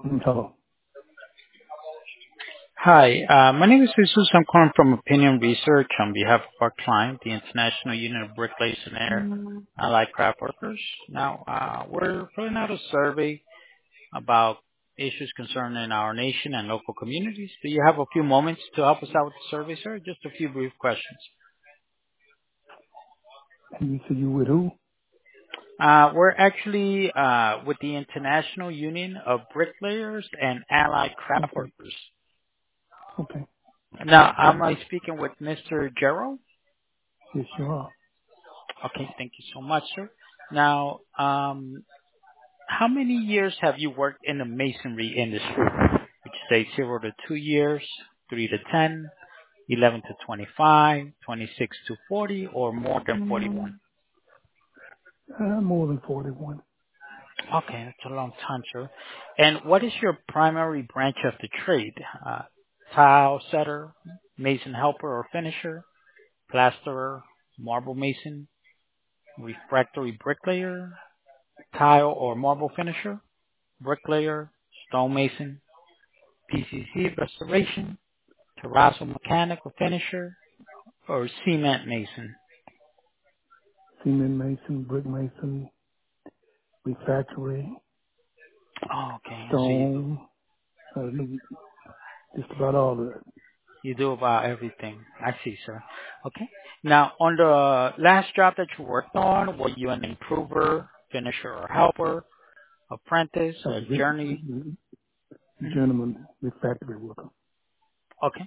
Hello. Hi, my name is Jesus. I'm calling from Opinion Research on behalf of our client, the International Union of Bricklayers and Air Allied Craft Workers. Now, we're filling out a survey about issues concerning our nation and local communities. Do you have a few moments to help us out with the survey, sir? Just a few brief questions. And you said you with who? We're actually with the International Union of Bricklayers and Allied Craft Okay. Workers. Okay. Now, am I speaking with Mr. Gerald? Yes, you are. Okay, thank you so much, sir. Now, how many years have you worked in the masonry industry? Would you say 0 to 2 years, 3 to 10, 11 to 25, 26 to 40, or more than 41? More than 41. Okay, that's a long time, sir. And what is your primary branch of the trade? Tile setter, mason helper or finisher, plasterer, marble mason, refractory bricklayer, tile or marble finisher, bricklayer, stonemason, PCC restoration, terrazzo mechanic or finisher, or cement mason. Cement mason, brick mason, refractory, Oh, okay. So stone, just about all of it. you do about everything. I see, sir. Okay. Now, on the last job that you worked on, were you an improver, finisher, or helper, apprentice, a journey? Mhm. Journeyman refractory worker. Okay.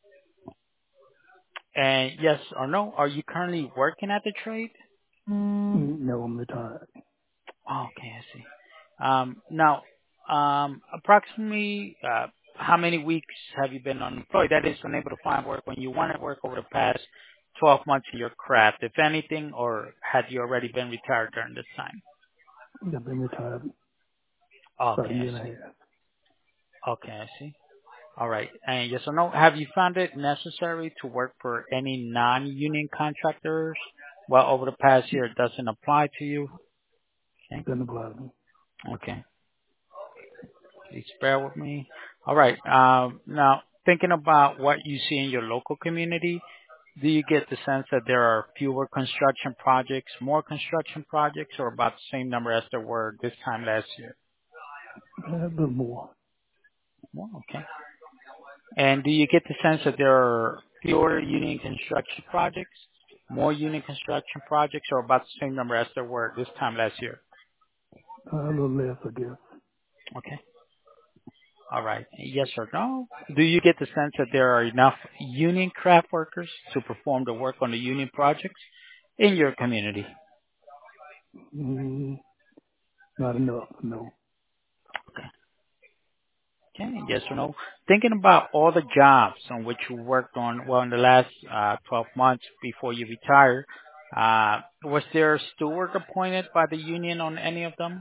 And yes or no, are you currently working at the trade? No, I'm retired. Oh, okay, I see. Now, approximately how many weeks have you been unemployed? That is, unable to find work when you want to work over the past 12 months in your craft, if anything, or had you already been retired during this time? I've been retired about Okay, a I year and a see. half. Okay, I see. All right. And yes or no, have you found it necessary to work for any non-union contractors? Well, over the past year, it doesn't apply to you. Okay. Doesn't apply to me. Okay. Please bear with me. All right. Now, thinking about what you see in your local community, do you get the sense that there are fewer construction projects, more construction projects, or about the same number as there were this time last year? A little more. Well, okay. And do you get the sense that there are fewer union construction projects, more union construction projects, or about the same number as there were this time last year? A little less, I guess. Okay. All right. Yes or no? Do you get the sense that there are enough union craft workers to perform the work on the union projects in your community? Mm, not enough, no. Okay. Yes or no? Thinking about all the jobs on which you worked on, well, in the last 12 months before you retire, was there a steward appointed by the union on any of them?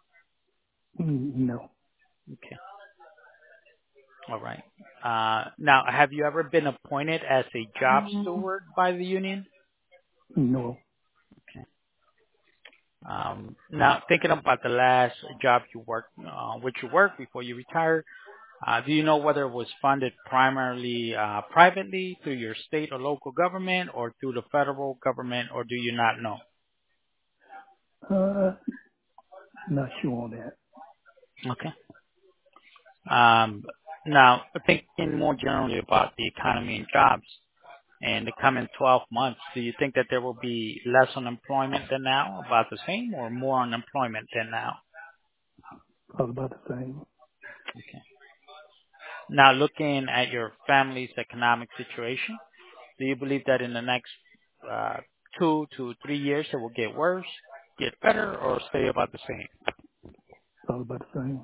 No. Okay. All right. Now, have you ever been appointed as a job steward by the union? No. Okay. Now, thinking about the last job you worked, which you worked before you retired, do you know whether it was funded primarily privately through your state or local government or through the federal government, or do you not know? Uh, not sure on that. Okay. Um, now, thinking more generally about the economy and jobs in the coming 12 months, do you think that there will be less unemployment than now, about the same, or more unemployment than now? Probably about the same. Okay. Now, looking at your family's economic situation, do you believe that in the next uh, 2 to 3 years it will get worse, get better, or stay about the same? Probably about the same.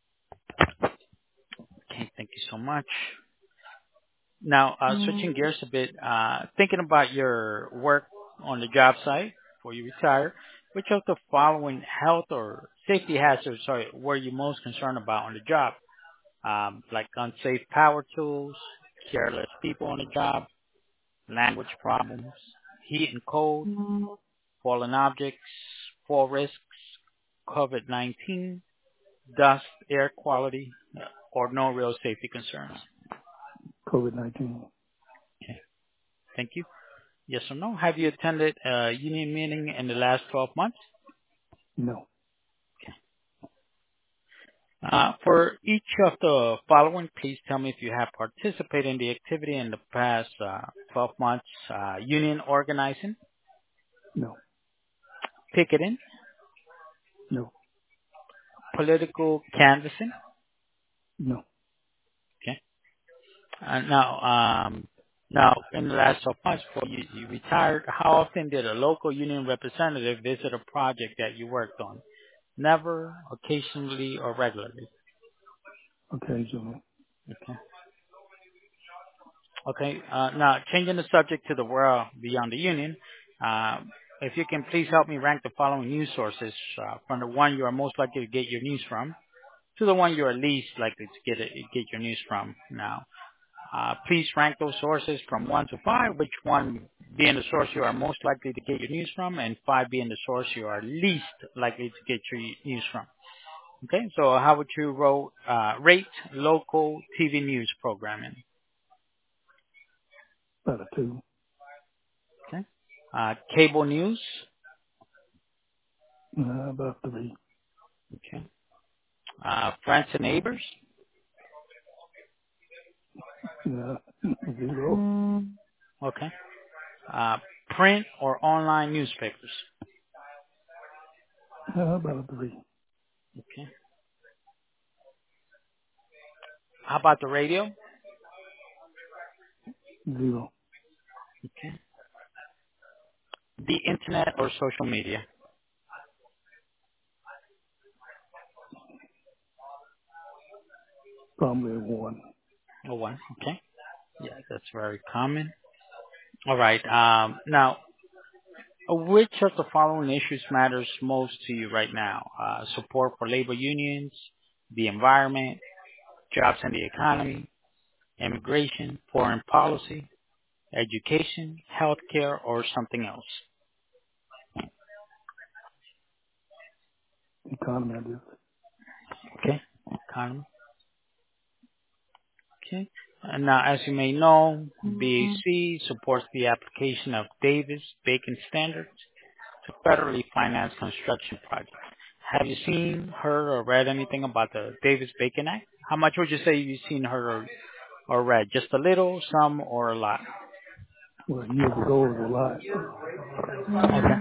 Okay, thank you so much. Now, switching gears a bit, thinking about your work on the job site before you retire, which of the following health or safety hazards were you most concerned about on the job? Like unsafe power tools, careless people on the job, language problems, heat and cold, fallen objects, fall risks, COVID-19, dust, air quality. or no real safety concerns? COVID-19. Okay. Thank you. Yes or no? Have you attended a union meeting in the last 12 months? No. For each of the following, please tell me if you have participated in the activity in the past 12 months. Union organizing, No. picketing, No. political canvassing. No. Okay. Now, in the last 12 months before you retired, how often did a local union representative visit a project that you worked on? Never, occasionally, or regularly? Occasionally. Okay. Okay. Now, changing the subject to the world beyond the union, uh, if you can please help me rank the following news sources from the one you are most likely to get your news from to the one you are least likely to get your news from. Now, please rank those sources from 1 to 5, which one being the source you are most likely to get your news from, and 5 being the source you are least likely to get your news from. Okay, so how would you rate local TV news programming? About a 2. Okay, cable news. About 3. Okay, friends and neighbors. Uh, 0. Okay, print or online newspapers. About a 3. Okay, how about the radio? 0. Okay, the internet or social media. Probably a 1. Oh, one. Okay. Yeah, that's very common. All right. Now, which of the following issues matters most to you right now? Support for labor unions, the environment, jobs and the economy, immigration, foreign policy, education, healthcare, or something else? Economy, I guess. Okay. Economy. Okay. And now, as you may know, BAC supports the application of Davis-Bacon standards to federally financed construction projects. Have you seen, heard, or read anything about the Davis-Bacon Act? How much would you say you've seen, heard, or read? Just a little, some, or a lot? Well, years ago it was a lot. Okay.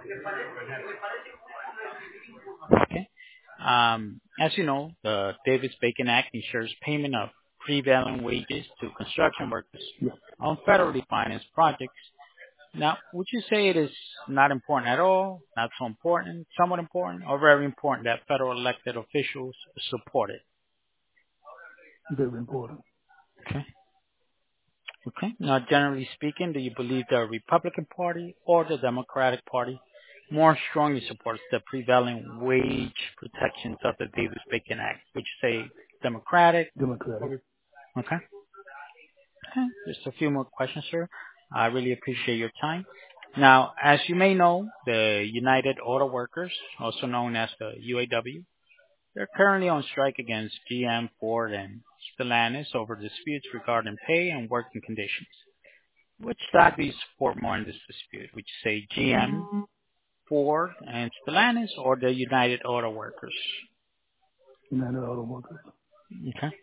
Okay. As you know, the Davis-Bacon Act ensures payment of prevailing wages to construction workers Yeah. on federally financed projects. Now, would you say it is not important at all, not so important, somewhat important, or very important that federal elected officials support it? Very important. Okay. Okay. Now, generally speaking, do you believe the Republican Party or the Democratic Party more strongly supports the prevailing wage protections of the Davis-Bacon Act? Would you say Democratic? Democratic. Okay. Okay. Just a few more questions, sir. I really appreciate your time. Now, as you may know, the United Auto Workers, also known as the UAW, they're currently on strike against GM, Ford, and Stellantis over disputes regarding pay and working conditions. Which side do you support more in this dispute? Would you say GM, Ford, and Stellantis, or the United Auto Workers? United Auto Workers. Okay.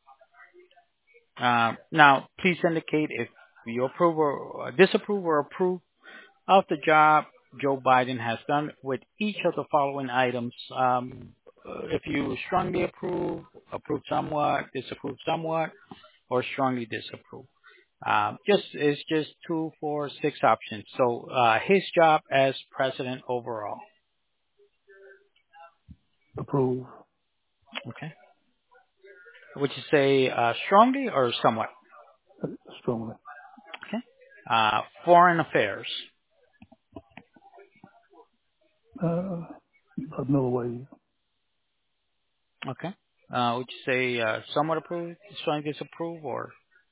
Now, please indicate if you approve or disapprove or approve of the job Joe Biden has done with each of the following items. If you strongly approve, approve somewhat, disapprove somewhat, or strongly disapprove. It's just 2, 4, 6 options. So his job as president overall. Approve. Okay. Would you say strongly or somewhat? Strongly. Okay. Foreign affairs. Another way. Okay. Would you say somewhat approve, strongly disapprove, or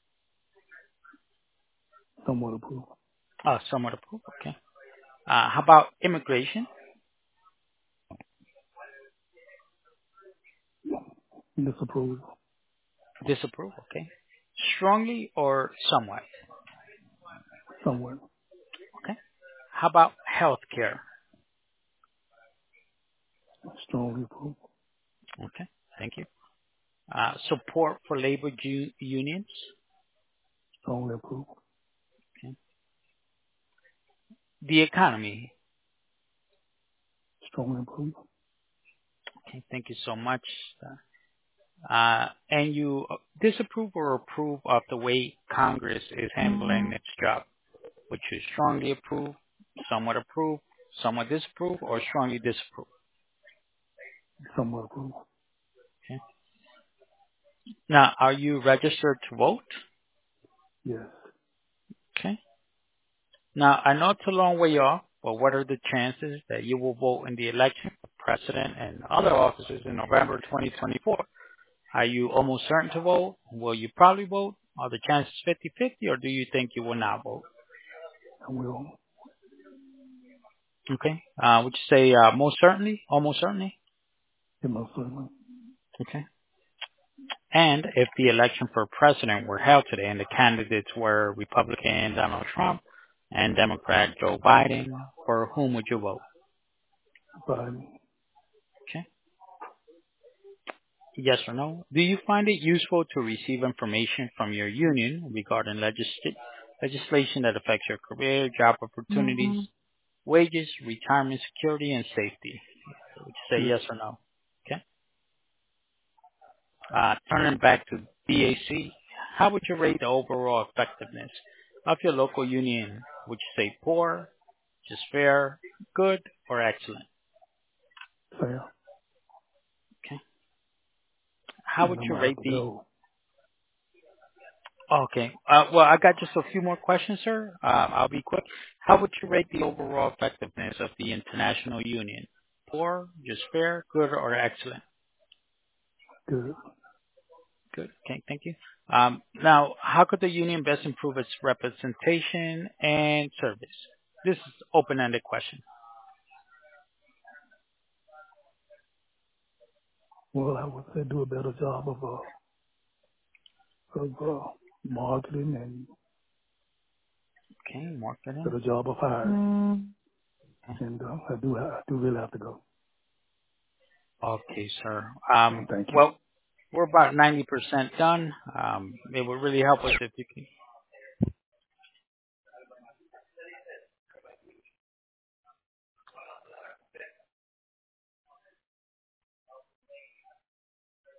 Somewhat approve. somewhat approve? Okay. How about immigration? Disapprove. Disapprove, okay. Strongly or somewhat, Somewhat. okay. How about healthcare? Strongly approve. Okay, thank you. Support for labor unions? Strongly approve. Okay. The economy? Strongly approve. Okay, thank you so much. And you disapprove or approve of the way Congress is handling its job? Would you strongly approve, somewhat disapprove, or strongly disapprove? Somewhat approve. Okay. Now, are you registered to vote? Yes. Okay. Now, I know it's a long way off, but what are the chances that you will vote in the election for president and other officers in November 2024? Are you almost certain to vote? Will you probably vote? Are the chances 50-50, or do you think you will not vote? I will. Okay. Would you say most certainly, almost certainly? It most certainly. Okay. And if the election for president were held today and the candidates were Republican Donald Trump and Democrat Joe Biden, for whom would you vote? Biden. Okay. Yes or no? Do you find it useful to receive information from your union regarding legislation that affects your career, job opportunities, wages, retirement security, and safety? Would you say Yes. yes or no? Okay. Turning back to BAC, how would you rate the overall effectiveness of your local union? Would you say poor, just fair, good, or excellent? Fair. Okay. How And would I'm you gonna have rate to the go. Okay. Well, I got just a few more questions, sir. I'll be quick. How would you rate the overall effectiveness of the international union? Poor, just fair, good, or excellent? Good. Good. Okay, thank you. Now, how could the union best improve its representation and service? This is open-ended question. Well, I would say do a better job marketing and Okay, marketing. better job of hiring. And I do really have to go. Okay, sir. And thank you. Well, we're about 90% done. It would really help us if you can